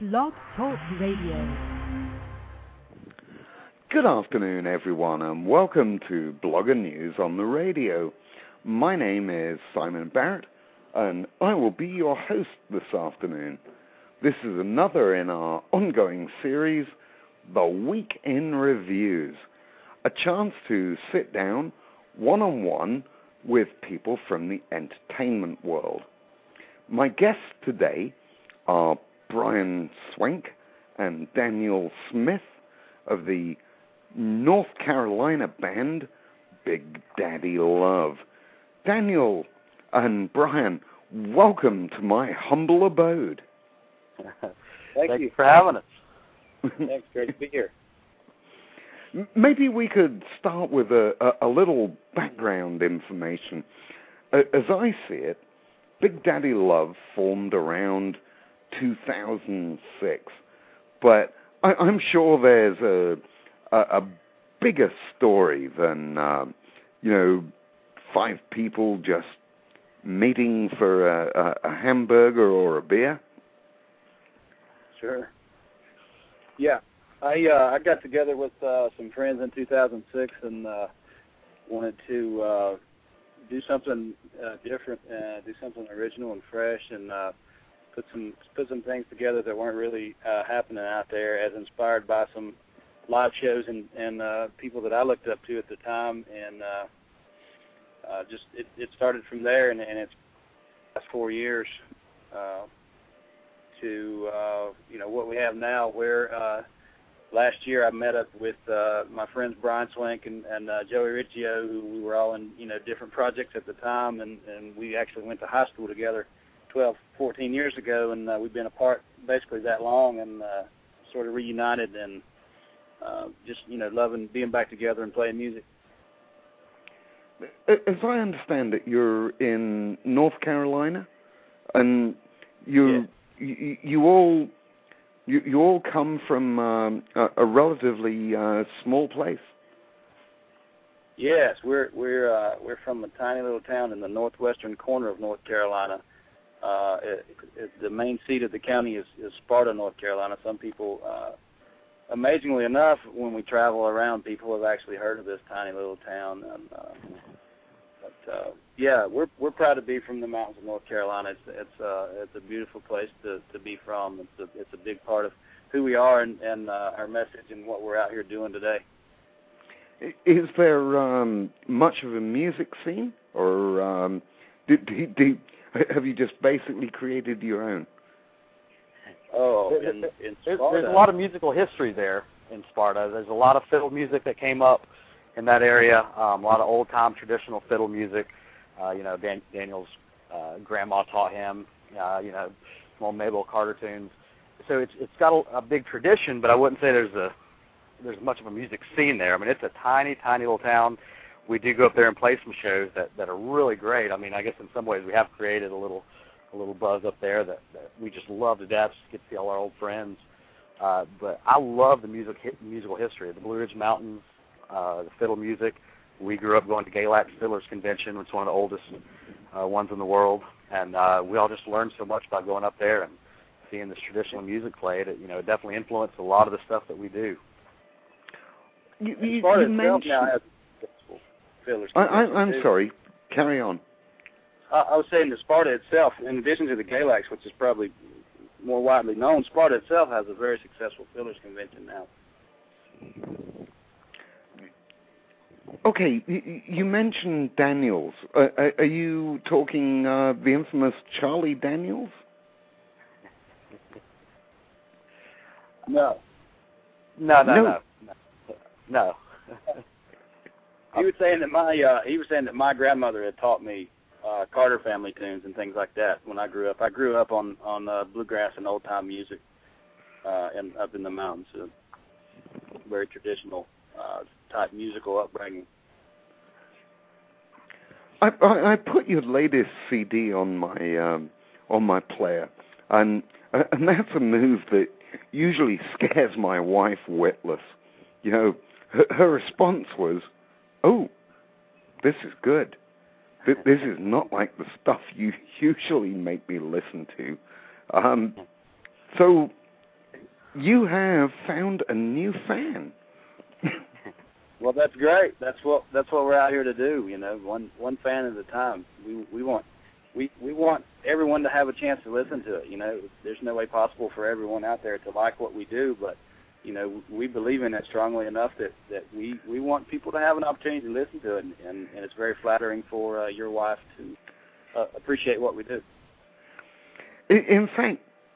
Blog Talk Radio. Good afternoon, everyone, and welcome to Blogger News on the Radio. My name is Simon Barrett, and I will be your host this afternoon. This is another in our ongoing series, The Week in Reviews, a chance to sit down one-on-one with people from the entertainment world. My guests today are Brian Swenk and Daniel Smith of the North Carolina band Big Daddy Love. Daniel and Brian, welcome to my humble abode. Thank you for having us. Thanks, great to be here. Maybe we could start with a little background information. As I see it, Big Daddy Love formed around 2006, but I'm sure there's a bigger story than, five people just meeting for a hamburger or a beer. Sure. Yeah, I got together with some friends in 2006 and wanted to do something different, do something original and fresh, and put some things together that weren't really happening out there, as inspired by some live shows and people that I looked up to at the time, and just it started from there, and it's past 4 years to what we have now. Where last year I met up with my friends Brian Swenk and Joey Riccio, who we were all in different projects at the time, and we actually went to high school together 12, 14 years ago, and we've been apart basically that long, and sort of reunited, and just loving being back together and playing music. As I understand it, you're in North Carolina, and you all come from a relatively small place. Yes, we're from a tiny little town in the northwestern corner of North Carolina. The main seat of the county is Sparta, North Carolina. Some people, amazingly enough, when we travel around, people have actually heard of this tiny little town. And, we're proud to be from the mountains of North Carolina. It's a beautiful place to be from. It's a big part of who we are and our message and what we're out here doing today. Is there much of a music scene, or have you just basically created your own? Oh, in Sparta. There's a lot of musical history there in Sparta. There's a lot of fiddle music that came up in that area, a lot of old-time traditional fiddle music. Daniel's grandma taught him, some old Mabel Carter tunes. So it's got a big tradition, but I wouldn't say there's much of a music scene there. I mean, it's a tiny, tiny little town. We do go up there and play some shows that are really great. I mean, I guess in some ways we have created a little buzz up there that we just love to death, just get to see all our old friends. But I love the musical history, the Blue Ridge Mountains, the fiddle music. We grew up going to Galax Fiddlers Convention, which is one of the oldest ones in the world, and we all just learned so much by going up there and seeing this traditional music played. It definitely influenced a lot of the stuff that we do. You mentioned... now has Fiddlers I'm sorry. Carry on. I was saying that Sparta itself, in addition to the Galax, which is probably more widely known, Sparta itself has a very successful Fiddlers Convention now. Okay, you mentioned Daniels. Are you talking the infamous Charlie Daniels? No. No. He was saying that my grandmother had taught me Carter family tunes and things like that when I grew up. I grew up on bluegrass and old time music, and up in the mountains. So very traditional type musical upbringing. I put your latest CD on my player, and that's a move that usually scares my wife witless. Her response was, "Oh, this is good. This is not like the stuff you usually make me listen to." So you have found a new fan. Well, that's great. That's what we're out here to do. You know, one fan at a time. We want everyone to have a chance to listen to it. You know, there's no way possible for everyone out there to like what we do, but you know, we believe in it strongly enough that we want people to have an opportunity to listen to it, and it's very flattering for your wife to appreciate what we do. In fact,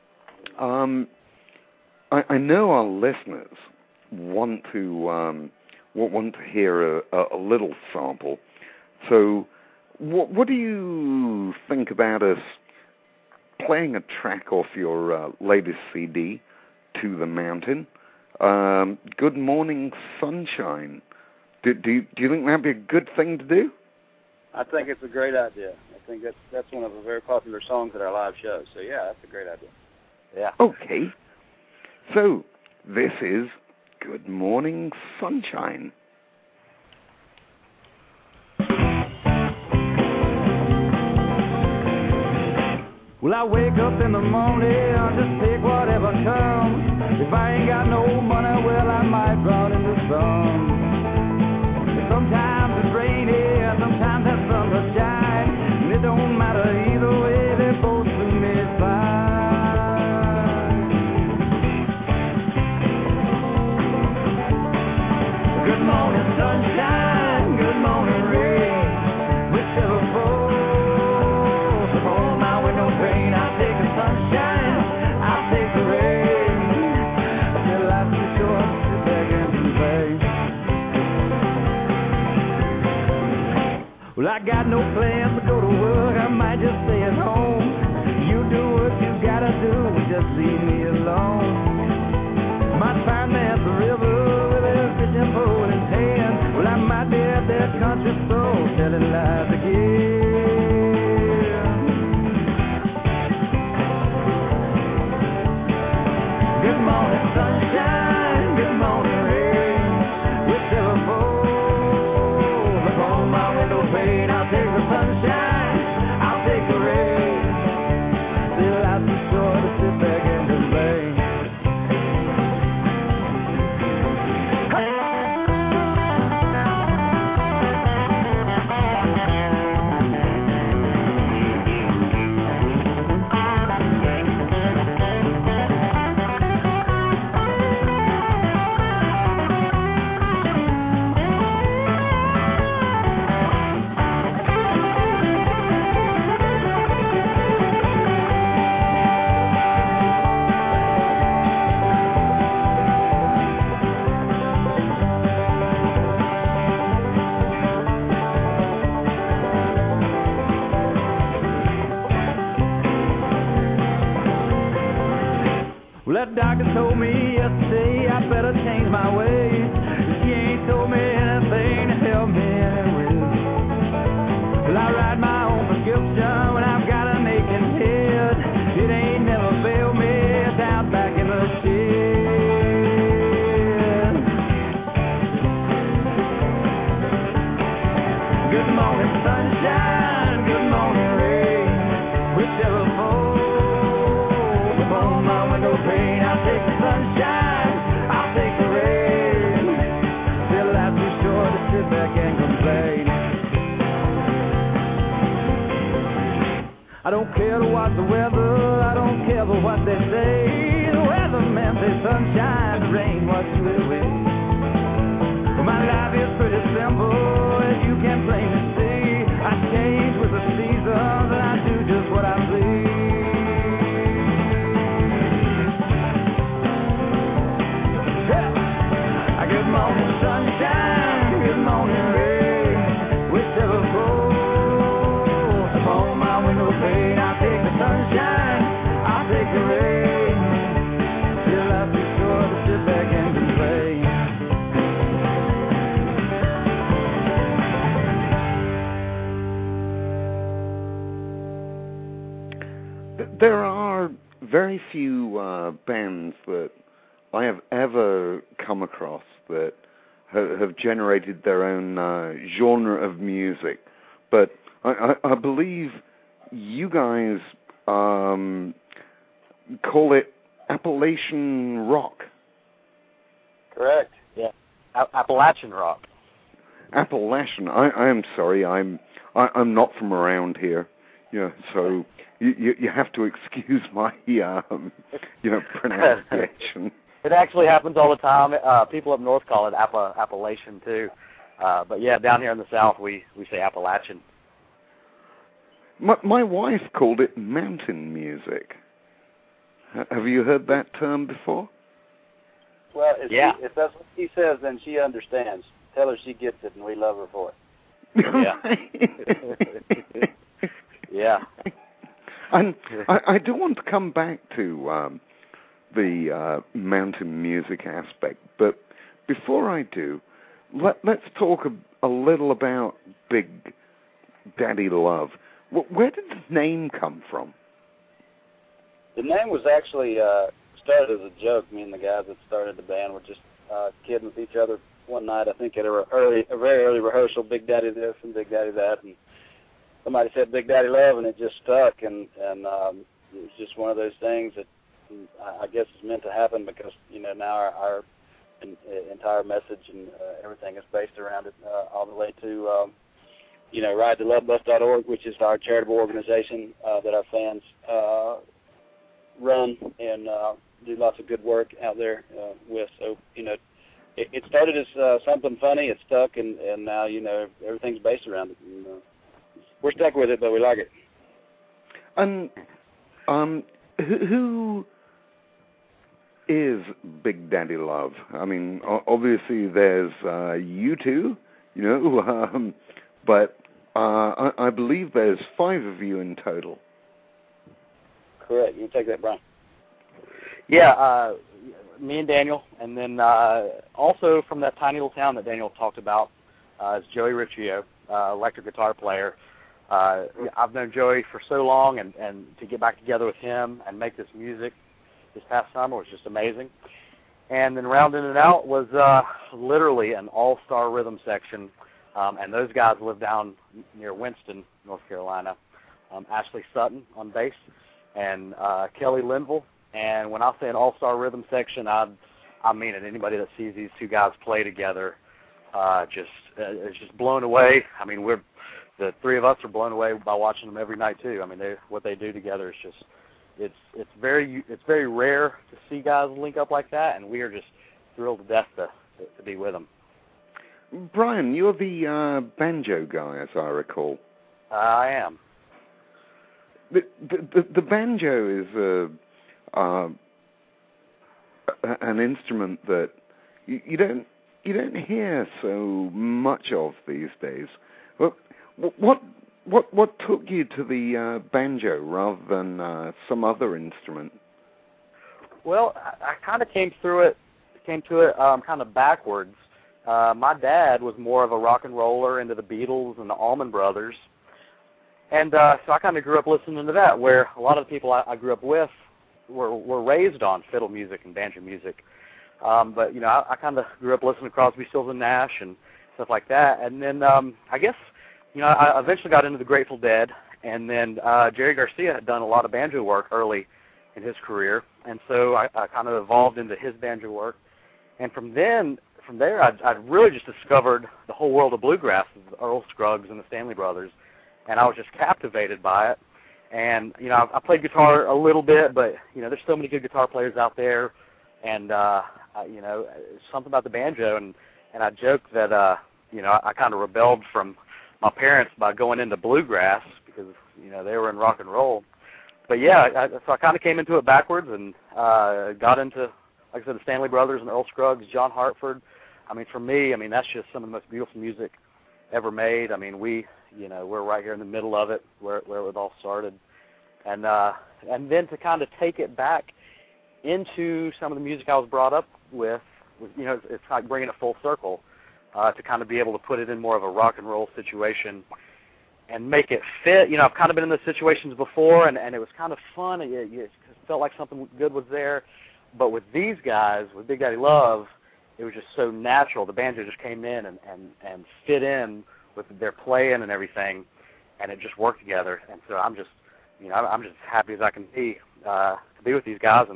I know our listeners want to hear a little sample. So, what do you think about us playing a track off your latest CD, To the Mountain? Good Morning Sunshine. Do you think that'd be a good thing to do? I think it's a great idea. I think that's one of the very popular songs at our live show. So yeah, that's a great idea. Yeah. Okay. So this is Good Morning Sunshine. Well, I wake up in the morning, just take whatever comes. If I ain't got no money, well, I might drown in the sun. Sometimes it's rainy, sometimes that sun will shine. And it don't matter either way, they both to me fine. Good morning, sunshine, good morning, rain. Whichever falls upon my window pane, I'll take the sunshine, I'll take the rain. Till life's too short to sit back and complain. Well, I got no plans to go to work, I might just stay at home. You do what you gotta do, just leave me alone. Might find me at the river with a fishing pole in his hand. Well, I might be at that country store telling lies again. Good morning, sunshine, good morning, rain. Whichever falls upon my window pane, I'll take the sunshine, I'll take the rain. Still life's too short to sit back and complain. Well, that doctor told me yesterday I better change my ways. She ain't told me anything to help me anyway. Well, I write my own prescription when I've got an aching head. It ain't never failed me down back in the shed. Good morning, sunshine, good morning, rain. Whichever falls upon my window pane, I'll take the sunshine, I'll take the rain. Still life's too short to sit back and complain. I don't care to watch the weather, I don't care for what they say. The weatherman says sunshine, the rain, what you will wait. My life is pretty simple, as you can plainly see. I change with the seasons, and I do just what I please. Good morning, sunshine, good morning, rain. Whichever falls upon my window pane, I'll take the sunshine, I'll take the rain. Still life's too short to sit back and complain. There are very few bands that I have ever come across that have generated their own genre of music. But I believe you guys call it Appalachian rock. Correct. Yeah. Appalachian rock. Appalachian. I am sorry. I'm not from around here. So you have to excuse my pronunciation. It actually happens all the time. People up north call it Appalachian too. But yeah, down here in the South we say Appalachian. My wife called it mountain music. Have you heard that term before? Well, if that's what she says, then she understands. Tell her she gets it, and we love her for it. Yeah. Yeah. And I do want to come back to the mountain music aspect, but before I do, let's talk a little about Big Daddy Love. Where did the name come from? The name was actually started as a joke. Me and the guys that started the band were just kidding with each other one night. I think at a very early rehearsal, Big Daddy this and Big Daddy that, and somebody said Big Daddy Love, and it just stuck. And it was just one of those things that I guess is meant to happen because now our entire message and everything is based around it, all the way to RideToLoveBus.org, which is our charitable organization that our fans run and do lots of good work out there with. So, it started as something funny, it stuck, and now, everything's based around it. And, we're stuck with it, but we like it. And who is Big Daddy Love? I mean, obviously there's you two, but I believe there's 5 of you in total. Correct. You take that, Brian. Yeah, me and Daniel, and then also from that tiny little town that Daniel talked about is Joey Riccio, electric guitar player. I've known Joey for so long, and to get back together with him and make this music this past summer was just amazing. And then rounding it out was literally an all-star rhythm section, and those guys live down near Winston, North Carolina. Ashley Sutton on bass, and Kelly Linville. And when I say an all-star rhythm section, I mean it. Anybody that sees these two guys play together is just blown away. I mean, the 3 of us are blown away by watching them every night too. I mean, what they do together is just it's very rare to see guys link up like that, and we are just thrilled to death to be with them. Brian, you're the banjo guy, as I recall. I am. The banjo is an instrument that you don't hear so much of these days. What took you to the banjo rather than some other instrument? Well, I kind of came to it kind of backwards. My dad was more of a rock and roller, into the Beatles and the Allman Brothers. And so I kind of grew up listening to that, where a lot of the people I grew up with were raised on fiddle music and banjo music. But, I kind of grew up listening to Crosby, Stills and Nash and stuff like that. And then I guess, I eventually got into the Grateful Dead. And then Jerry Garcia had done a lot of banjo work early in his career. And so I kind of evolved into his banjo work. And from there, I really just discovered the whole world of bluegrass, Earl Scruggs and the Stanley Brothers. And I was just captivated by it. And, I played guitar a little bit, but, there's so many good guitar players out there. And, something about the banjo. And I joke that, I kind of rebelled from my parents by going into bluegrass because, they were in rock and roll. But, yeah, so I kind of came into it backwards and got into, like I said, the Stanley Brothers and Earl Scruggs, John Hartford. I mean, for me, that's just some of the most beautiful music ever made. I mean, we're right here in the middle of it, where it all started, and then to kind of take it back into some of the music I was brought up with, it's like bringing it full circle, to kind of be able to put it in more of a rock and roll situation and make it fit. I've kind of been in those situations before, and it was kind of fun. It felt like something good was there, but with these guys, with Big Daddy Love, it was just so natural. The banjo just came in and fit in with their playing and everything, and it just worked together. And so I'm just happy as I can be to be with these guys and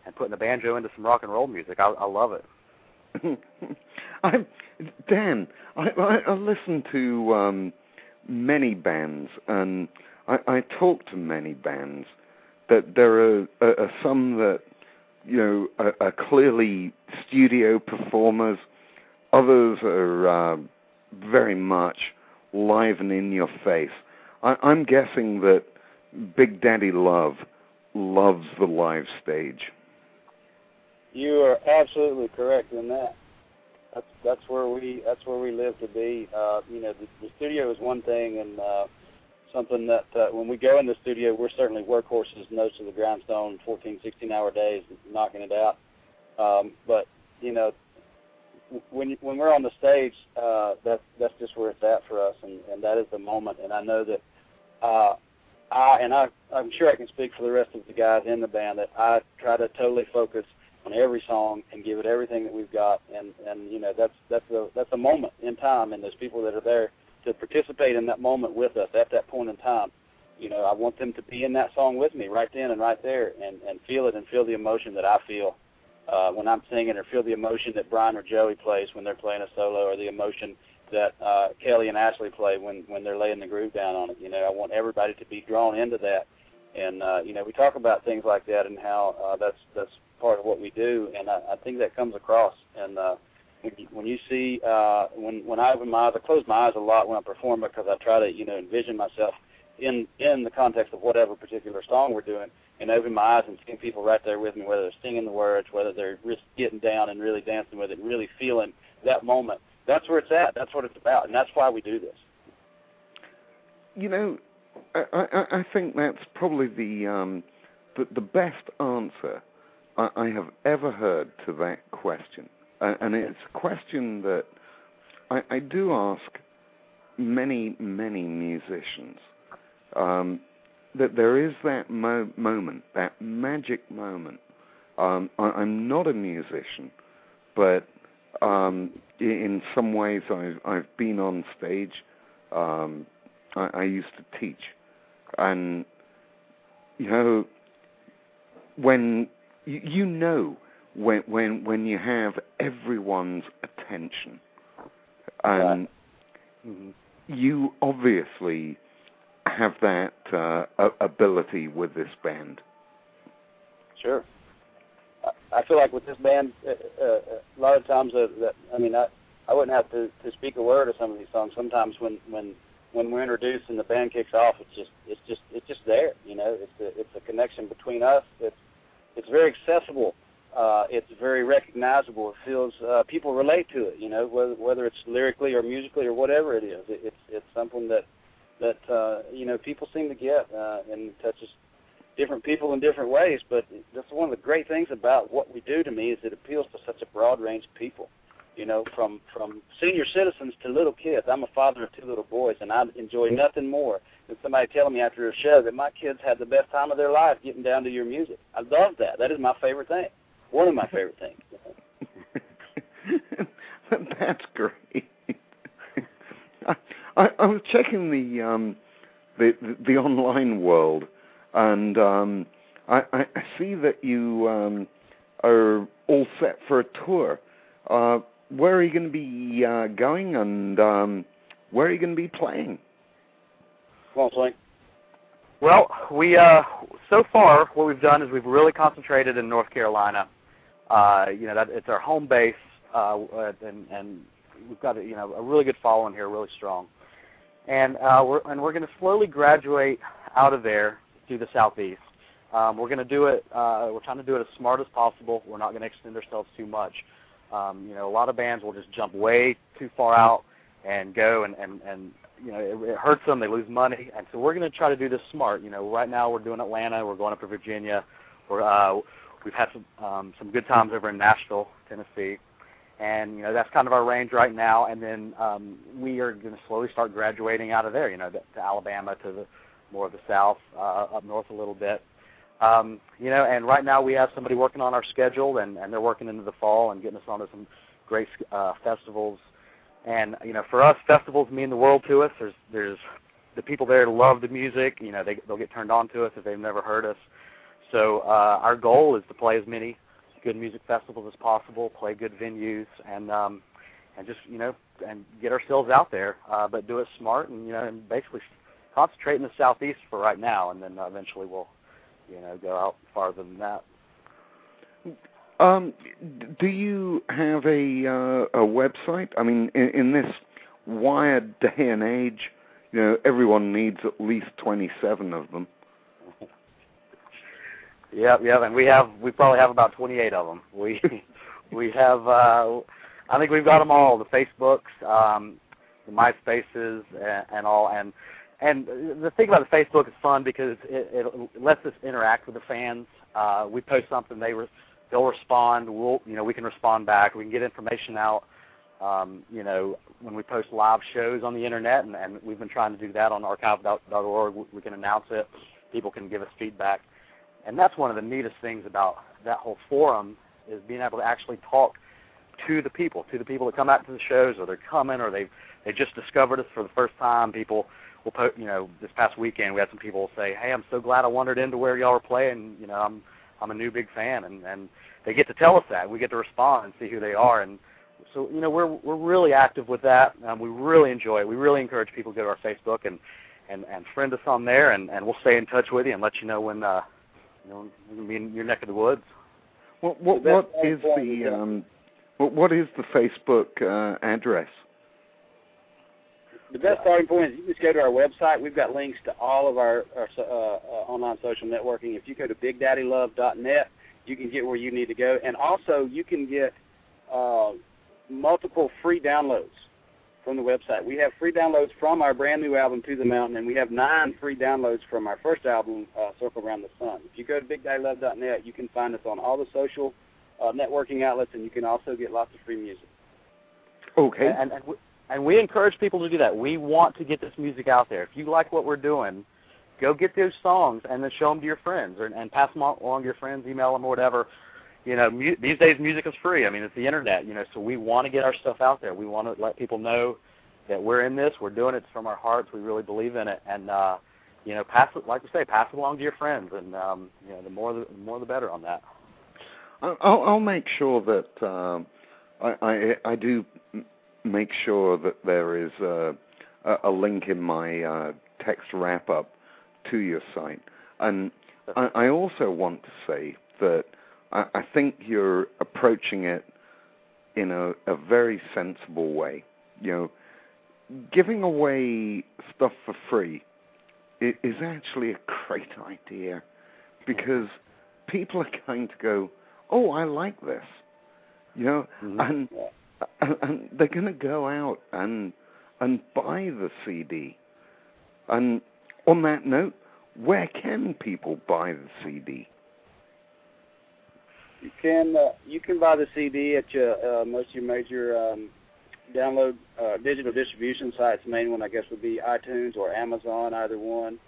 putting the banjo into some rock and roll music. I love it. Dan, I listen to many bands, and I talk to many bands. That there are some that, you know, are clearly studio performers. Others are very much live and in your face. I'm guessing that Big Daddy Love loves the live stage. You are absolutely correct in that. That's where we live to be. You know, the studio is one thing, and something that when we go in the studio, we're certainly workhorses, nose to the grindstone, 14, 16-hour days, knocking it out. But you know, when we're on the stage, that's just where it's at for us, and that is the moment. And I know that I'm sure I can speak for the rest of the guys in the band that I try to totally focus on every song and give it everything that we've got. And you know, that's a moment in time, and there's people that are there to participate in that moment with us at that point in time. You know, I want them to be in that song with me right then and right there, and feel it and feel the emotion that I feel when I'm singing, or feel the emotion that Brian or Joey plays when they're playing a solo, or the emotion that Kelly and Ashley play when they're laying the groove down on it. You know, I want everybody to be drawn into that. And, you know, we talk about things like that and how that's part of what we do, and I think that comes across. And when you see, when I open my eyes, I close my eyes a lot when I perform, because I try to, you know, envision myself in the context of whatever particular song we're doing, and open my eyes and seeing people right there with me, whether they're singing the words, whether they're just getting down and really dancing with it, and really feeling that moment. That's where it's at. That's what it's about, and that's why we do this. You know, I think that's probably the best answer I have ever heard to that question. And it's a question that I do ask many, many musicians, that there is that moment, that magic moment. I'm not a musician, but in some ways I've been on stage. I used to teach. And, you know, when when you have everyone's attention, and you obviously have that ability with this band. Sure. I feel like with this band, a lot of times I wouldn't have to speak a word of some of these songs. Sometimes when we're introduced and the band kicks off, it's just there. You know, it's a connection between us. It's very accessible. It's very recognizable. It feels people relate to it. You know, whether it's lyrically or musically or whatever it is. It's something that you know, people seem to get and touches different people in different ways. But that's one of the great things about what we do, to me, is it appeals to such a broad range of people. You know, from senior citizens to little kids. I'm a father of 2 little boys, and I enjoy nothing more than somebody telling me after a show that my kids had the best time of their life getting down to your music. I love that. That is my favorite thing. One of my favorite things. That's great. I was checking the online world, and I see that you are all set for a tour. Where are you going to be going, and where are you going to be playing? Come on, Swing. Well, we so far what we've done is we've really concentrated in North Carolina. You know, that it's our home base, and we've got a really good following here, really strong. And we're going to slowly graduate out of there to the southeast. We're going to do it. We're trying to do it as smart as possible. We're not going to extend ourselves too much. You know, a lot of bands will just jump way too far out and go, and you know, it hurts them. They lose money, and so we're going to try to do this smart. You know, right now we're doing Atlanta. We're going up to Virginia. We've had some good times over in Nashville, Tennessee, and you know, that's kind of our range right now. And then we are going to slowly start graduating out of there. You know, to Alabama, to more of the South, up north a little bit. You know, and right now we have somebody working on our schedule, and they're working into the fall and getting us onto some great festivals. And, you know, for us, festivals mean the world to us. There's the people there love the music. You know, they'll get turned on to us if they've never heard us. So our goal is to play as many good music festivals as possible, play good venues, and just, and get ourselves out there, but do it smart and, and basically concentrate in the Southeast for right now, and then eventually we'll, go out farther than that. Do you have a website? I mean, in this wired day and age, everyone needs at least 27 of them. Yep, and we probably have about 28 of them. We have, I think we've got them all, the Facebooks, the MySpaces, and all. And the thing about the Facebook is fun because it lets us interact with the fans. We post something, they'll respond. We can respond back. We can get information out. When we post live shows on the internet, and we've been trying to do that on archive.org, we can announce it. People can give us feedback. And that's one of the neatest things about that whole forum is being able to actually talk to the people that come out to the shows, or they're coming, or they just discovered us for the first time. People will put, this past weekend we had some people say, "Hey, I'm so glad I wandered into where y'all are playing. I'm a new big fan," and they get to tell us that. We get to respond and see who they are, and so we're really active with that. We really enjoy it. We really encourage people to go to our Facebook and friend us on there, and we'll stay in touch with you and let you know when we can be in your neck of the woods. What is the Facebook address? The best starting point is you just go to our website. We've got links to all of our online social networking. If you go to BigDaddyLove.net, you can get where you need to go. And also, you can get multiple free downloads from the website. We have free downloads from our brand new album, To the Mountain, and we have 9 free downloads from our first album, Circle Around the Sun. If you go to BigDaddyLove.net, you can find us on all the social networking outlets, and you can also get lots of free music. Okay. And we encourage people to do that. We want to get this music out there. If you like what we're doing, go get those songs and then show them to your friends and pass them along to your friends, email them or whatever. These days music is free. I mean, it's the internet, so we want to get our stuff out there. We want to let people know that we're in this. We're doing it from our hearts. We really believe in it. And, pass it, like we say, pass it along to your friends. And, the more the better on that. I'll make sure that I do make sure that there is a link in my text wrap-up to your site. And I also want to say that I think you're approaching it in a very sensible way. Giving away stuff for free is actually a great idea because people are going to go, "Oh, I like this," Mm-hmm. and they're going to go out and buy the CD. And on that note, where can people buy the CD? You can buy the CD at most of your major download digital distribution sites. The main one, I guess, would be iTunes or Amazon, either one.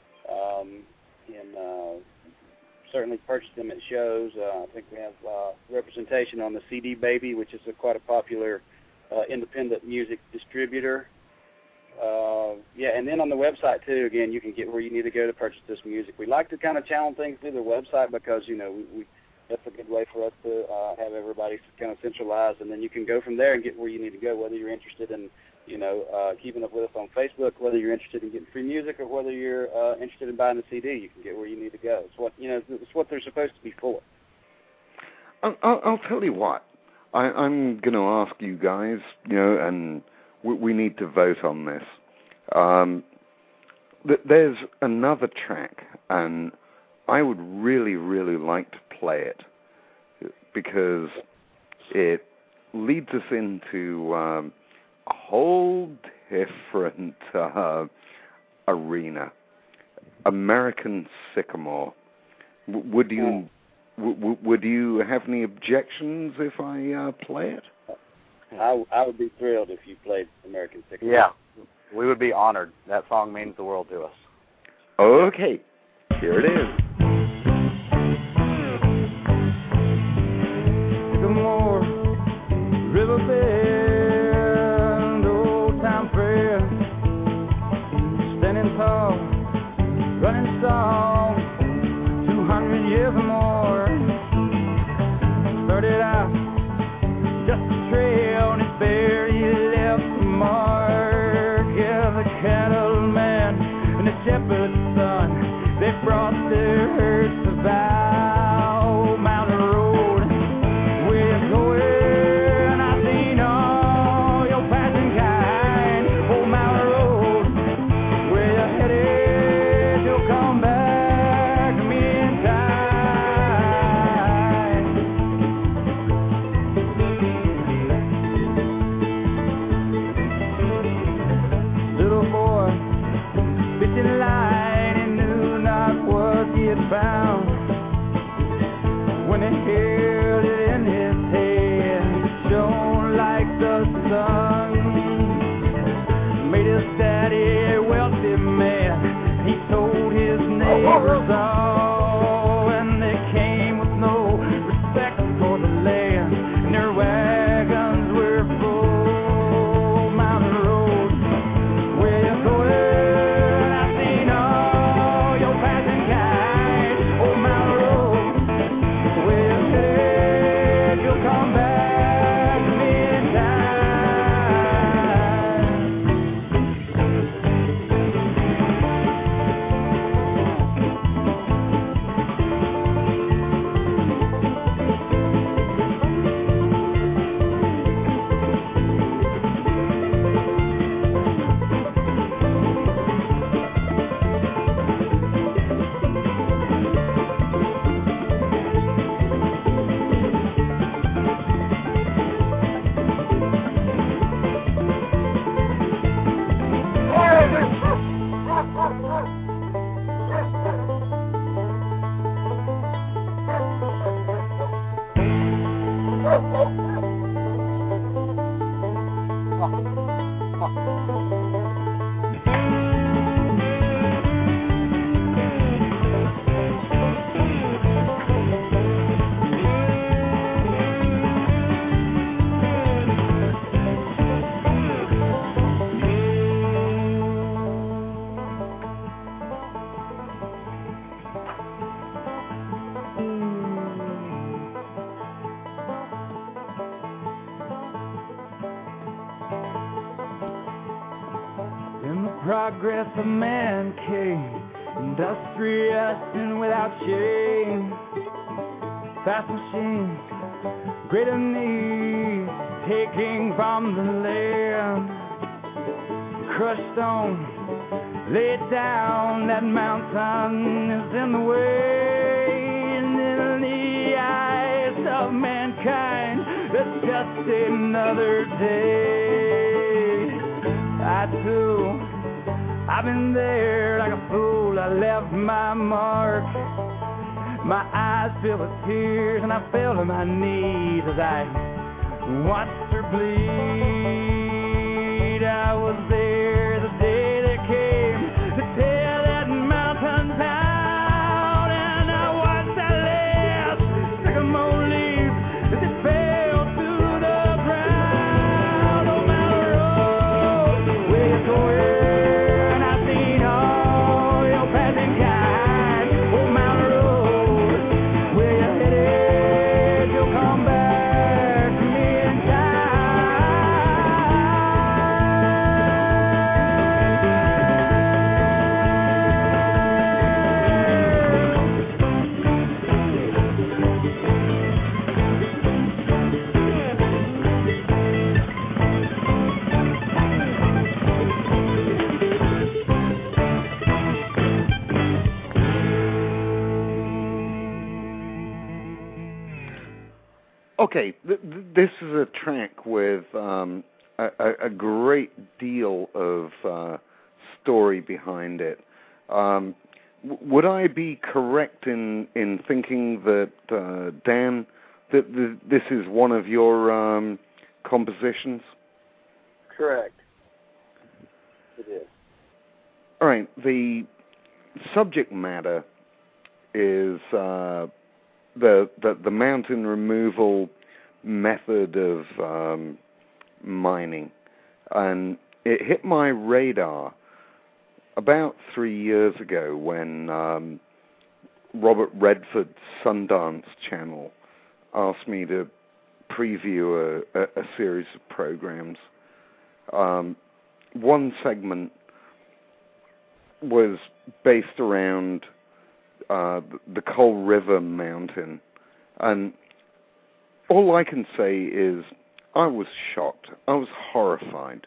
And certainly purchase them at shows. I think we have representation on the CD Baby, which is quite a popular independent music distributor. And then on the website, too, again, you can get where you need to go to purchase this music. We like to kind of channel things through the website because, that's a good way for us to have everybody kind of centralized, and then you can go from there and get where you need to go, whether you're interested in, keeping up with us on Facebook, whether you're interested in getting free music, or whether you're interested in buying the CD. You can get where you need to go. It's what they're supposed to be for. I'll tell you what. I'm going to ask you guys, and we need to vote on this. There's another track, and I would really, really like to play it because it leads us into a whole different arena. American Sycamore. Would you have any objections if I play it? I would be thrilled if you played American Sycamore. Yeah, we would be honored. That song means the world to us. Okay, here it is. Sycamore, Riverbend, old time prayer, standing tall, running strong, 200 years. started out just a trail, and it's barely left a mark. Yeah, the cattleman and the shepherd's son, they brought their herds to vow. Mountain Road, where you going? I've seen all your passing kind. Oh, Mountain Road, where you headed? You'll come back to me in time. Little boy, fishing line, and knew not what he had found. When he held it in his hand, it shone like the sun. Made his daddy a wealthy man. He told his neighbors all, and they came with no respect for the land. And their wagons were full. Mountain Road, where you going? I've seen all your passing kind. Oh, Mountain Road, where you headed? You'll come back to me in time. In the progress of mankind, industrious and without shame, fast machines, greater need, taking from the land, crushed stone, laid down, that mountain is in the way, and in the eyes of mankind, it's just another day. I've been there like a fool, I left my mark. My eyes filled with tears and I fell to my knees as I watched her bleed. I was there the day they came to tear that mountain down, and I watched that last sycamore leaf as it fell to the ground. Oh, Mountain Road, where you going? I've seen all your passing kind. Oh, Mountain Road, where you headed? You'll come back to me in Okay, this is a track with a great deal of story behind it. Would I be correct in thinking that, Dan, that this is one of your compositions? Correct. It is. All right. The subject matter is the mountain removal method of mining, and it hit my radar about 3 years ago when Robert Redford's Sundance Channel asked me to preview a series of programs. One segment was based around the Coal River Mountain, and all I can say is I was shocked. I was horrified.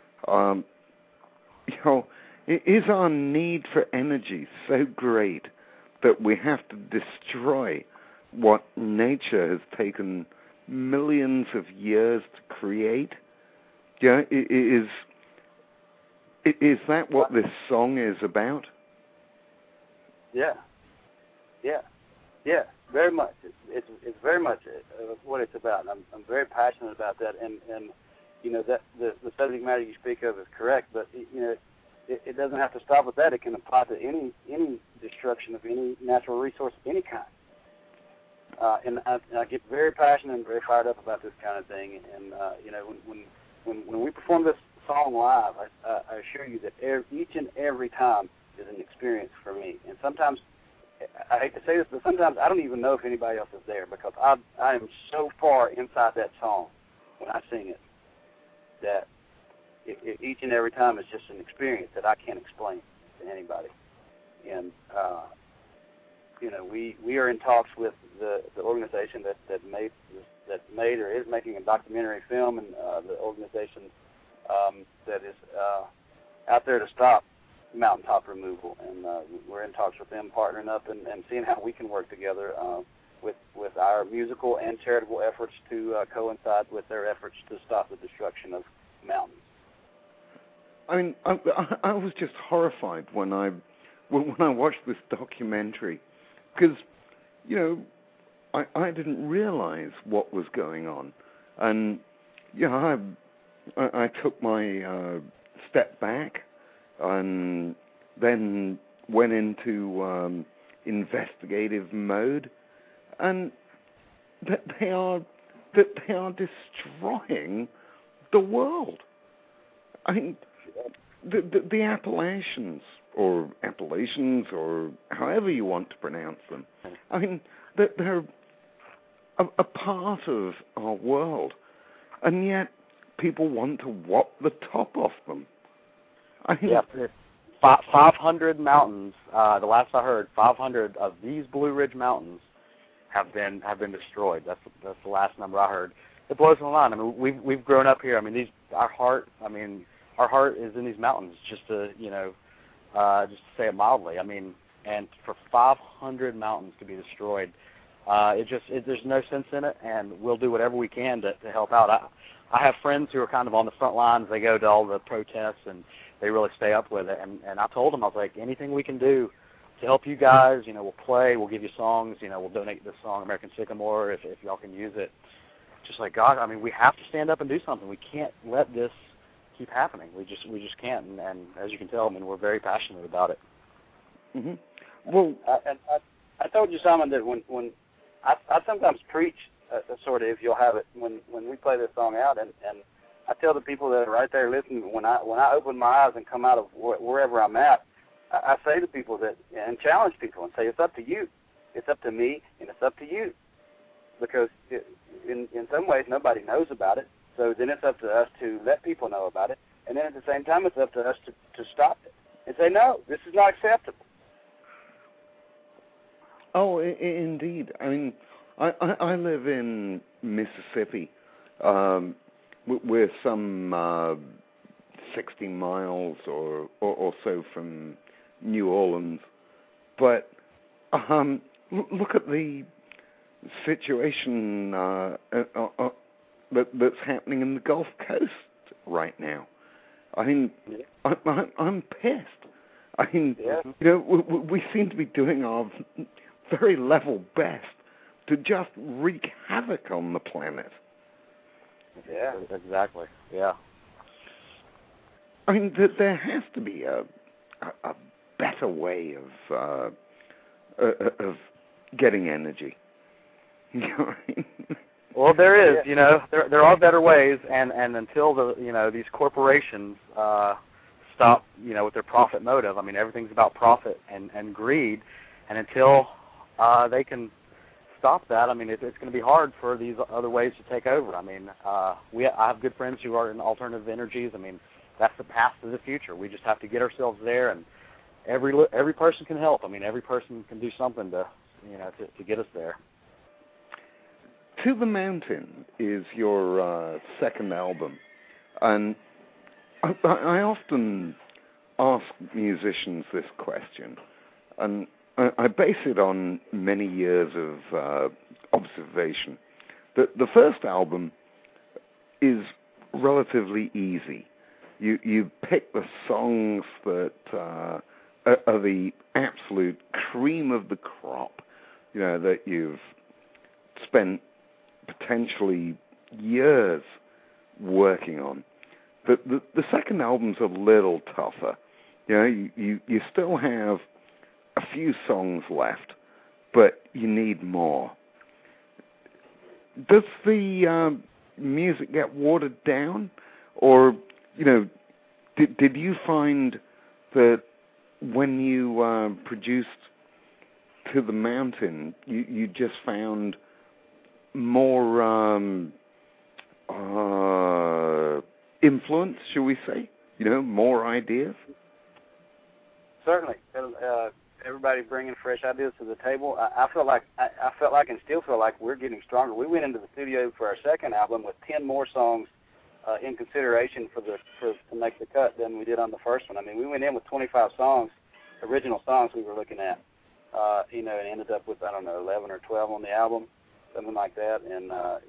Is our need for energy so great that we have to destroy what nature has taken millions of years to create? Is that what this song is about? Yeah, very much. It's very much what it's about. I'm very passionate about that, and that the subject matter you speak of is correct, but it doesn't have to stop with that. It can apply to any destruction of any natural resource of any kind. And I get very passionate and very fired up about this kind of thing. And when we perform this song live, I assure you that each and every time is an experience for me. And sometimes, I hate to say this, but sometimes I don't even know if anybody else is there, because I am so far inside that song when I sing it that each and every time is just an experience that I can't explain to anybody. And we are in talks with the organization that made or is making a documentary film, and the organization that is out there to stop mountaintop removal. And we're in talks with them, partnering up and seeing how we can work together with our musical and charitable efforts to coincide with their efforts to stop the destruction of mountains. I mean, I was just horrified when I watched this documentary, because, I didn't realize what was going on. And, I took my step back and then went into investigative mode, and that they are destroying the world. I mean, the Appalachians, or however you want to pronounce them, I mean, they're a part of our world, and yet people want to whop the top off them. I mean, 500 mountains. The last I heard, 500 of these Blue Ridge Mountains have been destroyed. That's the last number I heard. It blows my mind. I mean, we've grown up here. I mean, our heart is in these mountains. Just to say it mildly. I mean, and for 500 mountains to be destroyed, there's no sense in it, and we'll do whatever we can to help out. I have friends who are kind of on the front lines. They go to all the protests, and they really stay up with it. And I told them, I was like, anything we can do to help you guys, we'll play, we'll give you songs, we'll donate this song, American Sycamore, if y'all can use it. Just like, God, I mean, we have to stand up and do something. We can't let this keep happening. We just can't. And as you can tell, I mean, we're very passionate about it. Mm-hmm. Well, I told you, Simon, that when I sometimes preach, sort of, if you'll have it, when we play this song out, and I tell the people that are right there listening, when I open my eyes and come out of wherever I'm at, I say to people and challenge people and say, it's up to you. It's up to me, and it's up to you. Because in some ways, nobody knows about it. So then it's up to us to let people know about it. And then at the same time, it's up to us to stop it and say, no, this is not acceptable. Oh, indeed. I mean, I live in Mississippi. We're some 60 miles or so from New Orleans. But look at the situation that's happening in the Gulf Coast right now. I mean, I'm pissed. I mean, we seem to be doing our very level best to just wreak havoc on the planet. Yeah, exactly. Yeah. I mean, there has to be a better way of getting energy. Well, there is. There are better ways, and until these corporations stop, with their profit motive. I mean, everything's about profit and greed, and until they can stop that, I mean, it's going to be hard for these other ways to take over. I mean, I have good friends who are in alternative energies. I mean, that's the path to the future. We just have to get ourselves there, and every person can help. I mean, every person can do something to get us there. To the Mountain is your second album, and I often ask musicians this question, and I base it on many years of observation. The first album is relatively easy. You pick the songs that are the absolute cream of the crop, that you've spent potentially years working on. The second album's a little tougher. You still have a few songs left, but you need more. Does the music get watered down, or did you find that when you produced To the Mountain, you just found more influence, shall we say? More ideas? Certainly. Everybody bringing fresh ideas to the table. I felt like and still feel like we're getting stronger. We went into the studio for our second album with 10 more songs in consideration to make the cut than we did on the first one. I mean, we went in with 25 songs, original songs we were looking at, and ended up with, 11 or 12 on the album, something like that. And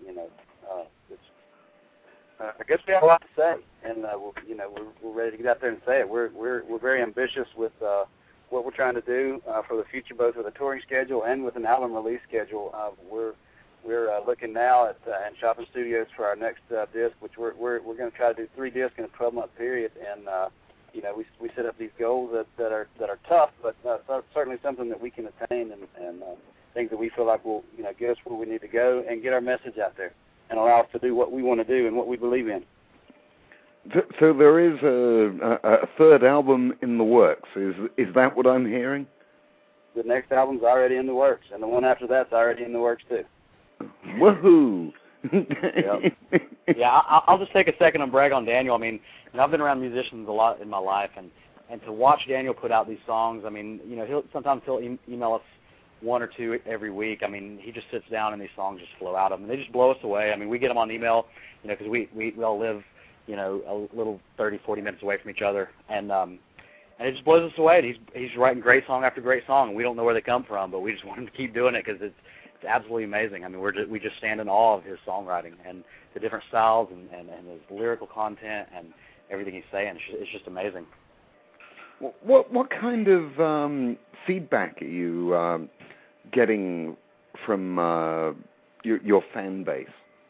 I guess we have a lot to say, and we're ready to get out there and say it. We're very ambitious with what we're trying to do for the future, both with a touring schedule and with an album release schedule. We're looking now at and shopping studios for our next disc, which we're going to try to do 3 discs in a 12-month period, and we set up these goals that are tough, but certainly something that we can attain, and things that we feel like will get us where we need to go and get our message out there and allow us to do what we want to do and what we believe in. So there is a third album in the works. Is that what I'm hearing? The next album's already in the works, and the one after that's already in the works too. Woohoo! Yep. Yeah, I'll just take a second and brag on Daniel. I mean, I've been around musicians a lot in my life, and to watch Daniel put out these songs, I mean, he'll email us 1 or 2 every week. I mean, he just sits down and these songs just flow out of him. They just blow us away. I mean, we get them on email, because we all live, a little 30, 40 minutes away from each other, and it just blows us away. He's writing great song after great song, and we don't know where they come from, but we just want him to keep doing it because it's absolutely amazing. I mean, we just stand in awe of his songwriting and the different styles and his lyrical content and everything he's saying. It's just amazing. What kind of feedback are you getting from your fan base?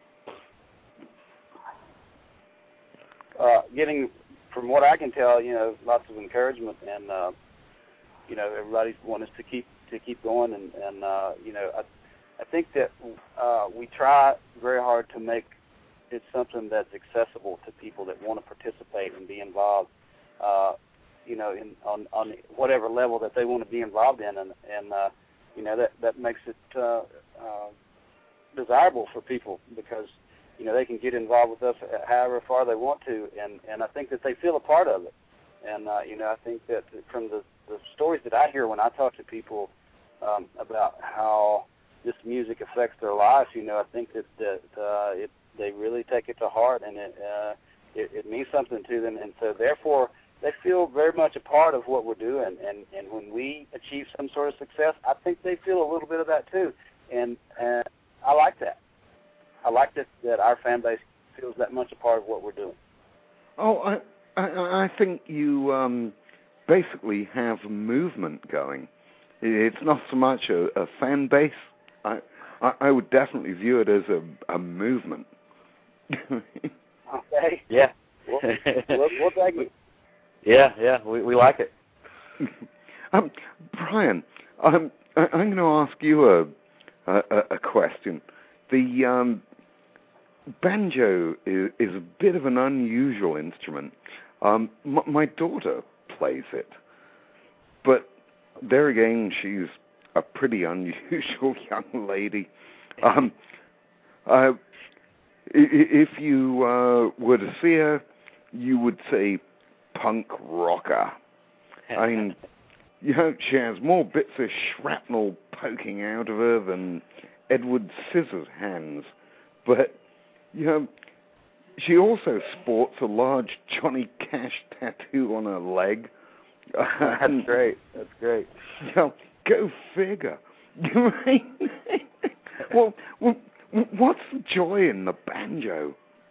Getting, from what I can tell, lots of encouragement, and everybody's wanting us to keep going, and I think that we try very hard to make it something that's accessible to people that want to participate and be involved, on whatever level that they want to be involved in, and that makes it desirable for people, because they can get involved with us however far they want to, and I think that they feel a part of it. And I think that from the stories that I hear when I talk to people about how this music affects their lives, I think that they really take it to heart, and it means something to them, and so therefore they feel very much a part of what we're doing. And when we achieve some sort of success, I think they feel a little bit of that too, and I like that. I like that our fan base feels that much a part of what we're doing. Oh, I think you basically have a movement going. It's not so much a fan base. I would definitely view it as a movement. Okay. Yeah. We'll thank you. Yeah, we like it. Brian, I'm going to ask you a question. The banjo is a bit of an unusual instrument. My daughter plays it, but there again, she's a pretty unusual young lady. If you were to see her, you would say punk rocker. I mean, she has more bits of shrapnel poking out of her than Edward Scissorhands. But, she also sports a large Johnny Cash tattoo on her leg. That's great. That's great. Go figure. Well, what's the joy in the banjo?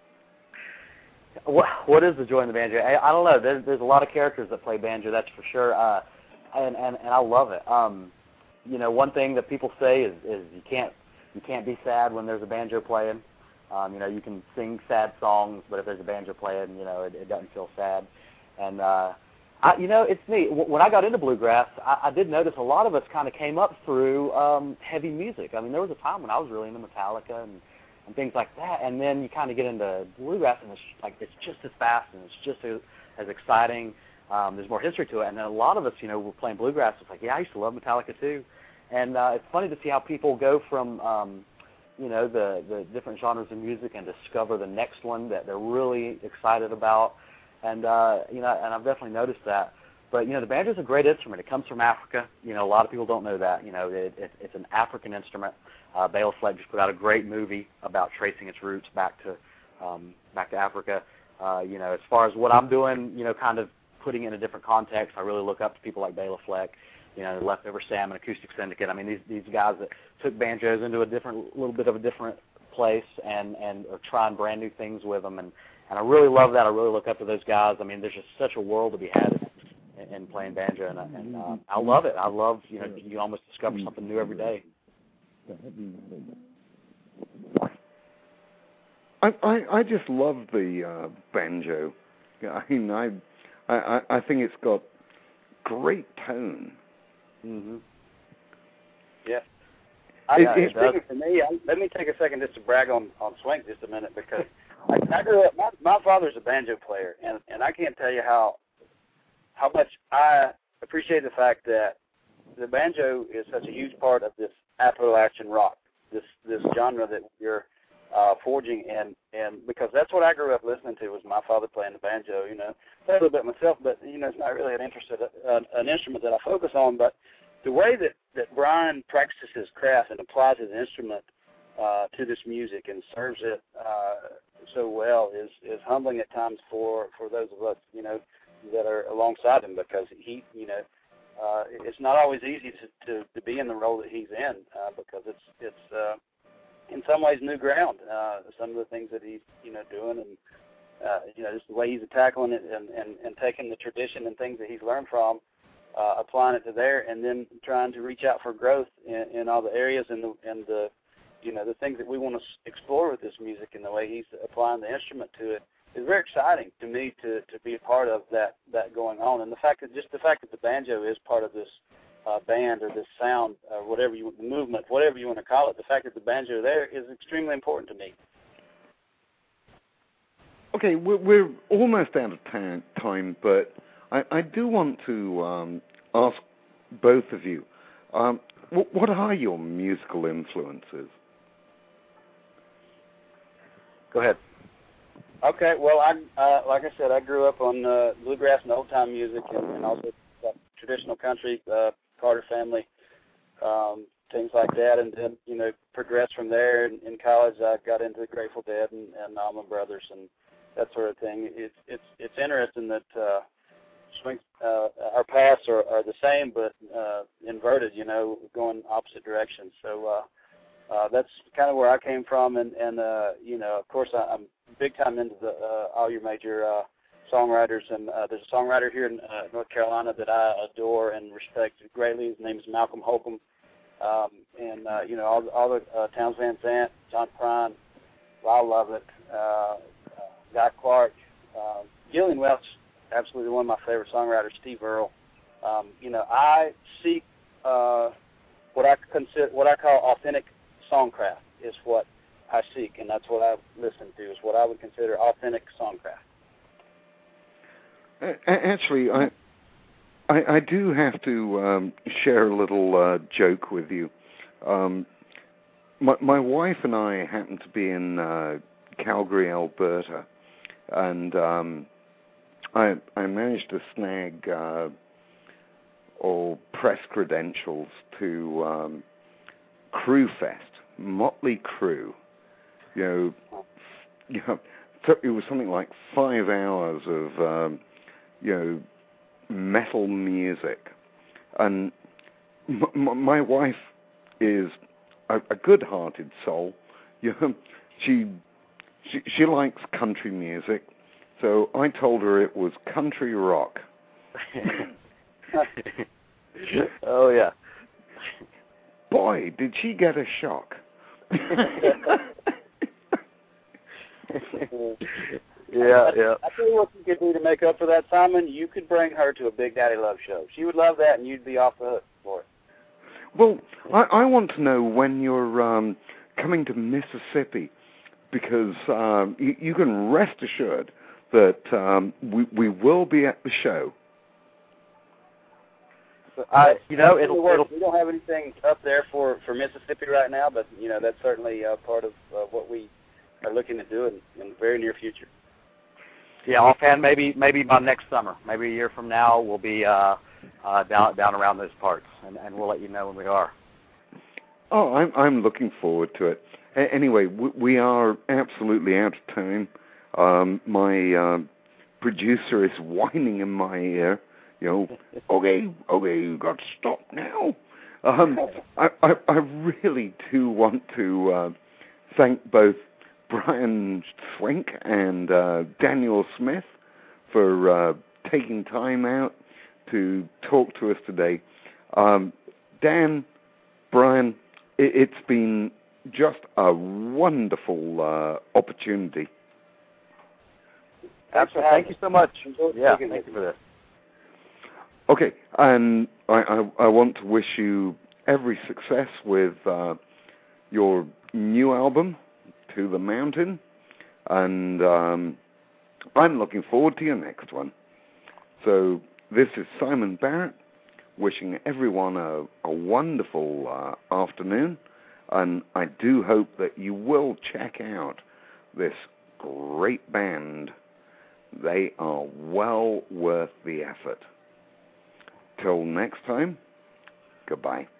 What is the joy in the banjo? I don't know. There's a lot of characters that play banjo, that's for sure, and I love it. One thing that people say is you can't be sad when there's a banjo playing. You can sing sad songs, but if there's a banjo playing, it doesn't feel sad. And it's neat. When I got into bluegrass, I did notice a lot of us kind of came up through heavy music. I mean, there was a time when I was really into Metallica and things like that, and then you kind of get into bluegrass, and it's just as fast and it's just as exciting. There's more history to it, and then a lot of us, were playing bluegrass. It's like, I used to love Metallica too, and it's funny to see how people go from, the different genres of music and discover the next one that they're really excited about, and and I've definitely noticed that. But the banjo is a great instrument. It comes from Africa. A lot of people don't know that. It's an African instrument. Bela Fleck just put out a great movie about tracing its roots back to Africa. As far as what I'm doing, kind of putting it in a different context, I really look up to people like Bela Fleck, Leftover Sam and Acoustic Syndicate. I mean, these guys that took banjos into a little bit of a different place and are trying brand new things with them. And I really love that. I really look up to those guys. I mean, there's just such a world to be had in playing banjo, and I love it. I love, you almost discover something new every day. I just love the banjo. I mean, I think it's got great tone. Mm-hmm. Yeah. Speaking for me, let me take a second just to brag on Swank just a minute, because I grew up. My father's a banjo player, and I can't tell you how much I appreciate the fact that the banjo is such a huge part of this Appalachian rock, this genre that you're forging, and because that's what I grew up listening to was my father playing the banjo. A little bit myself, but it's not really an instrument that I focus on. But the way that Brian practices his craft and applies his instrument to this music and serves it so well is humbling at times for those of us that are alongside him, because he it's not always easy to be in the role that he's in, because it's in some ways new ground. Some of the things that he's doing, and just the way he's tackling it and taking the tradition and things that he's learned from, applying it to there, and then trying to reach out for growth in all the areas and the things that we want to explore with this music, and the way he's applying the instrument to it is very exciting to me to be a part of that going on. And the fact that the banjo is part of this band or this sound or the movement, whatever you want to call it, the fact that the banjo there is extremely important to me. Okay, we're almost out of time, but I do want to ask both of you, what are your musical influences? Go ahead. Okay, well, like I said, I grew up on bluegrass and old-time music, and also traditional country, Carter family, things like that, and then progressed from there. In college, I got into the Grateful Dead and Allman Brothers and that sort of thing. It's interesting that our paths are the same, but inverted, going opposite directions. So that's kind of where I came from, and of course, I'm big time into all your major songwriters, and there's a songwriter here in North Carolina that I adore and respect greatly. His name is Malcolm Holcomb, and all the Townes Van Zandt, John Prine, Lyle Lovett, Guy Clark, Gillian Welch, absolutely one of my favorite songwriters, Steve Earle. I seek what I call authentic songcraft is what I seek, and that's what I listen to, is what I would consider authentic songcraft. Actually, I do have to share a little joke with you. My wife and I happen to be in Calgary, Alberta, and I managed to snag press credentials to Crew Fest, Motley Crue. You know, it was something like 5 hours of metal music, and my wife is a good-hearted soul. She likes country music, so I told her it was country rock. Oh yeah. Boy, did she get a shock. Yeah. I tell you what you could do to make up for that, Simon. You could bring her to a Big Daddy Love show. She would love that, and you'd be off the hook for it. Well, I want to know when you're coming to Mississippi, because you can rest assured that we will be at the show. We don't have anything up there for Mississippi right now, but that's certainly part of what we are looking to do in the very near future. Yeah, offhand, maybe by next summer, maybe a year from now, we'll be down around those parts, and we'll let you know when we are. Oh, I'm looking forward to it. Anyway, we are absolutely out of time. My producer is whining in my ear. Okay, you got to stop now. I really do want to thank both Brian Swink and Daniel Smith for taking time out to talk to us today. Dan, Brian, it's been just a wonderful opportunity. Absolutely. Thank you so much. Yeah, thank you for this. Okay, and I want to wish you every success with your new album, To the Mountain, and I'm looking forward to your next one. So this is Simon Barrett, wishing everyone a wonderful afternoon, and I do hope that you will check out this great band. They are well worth the effort. Till next time, goodbye.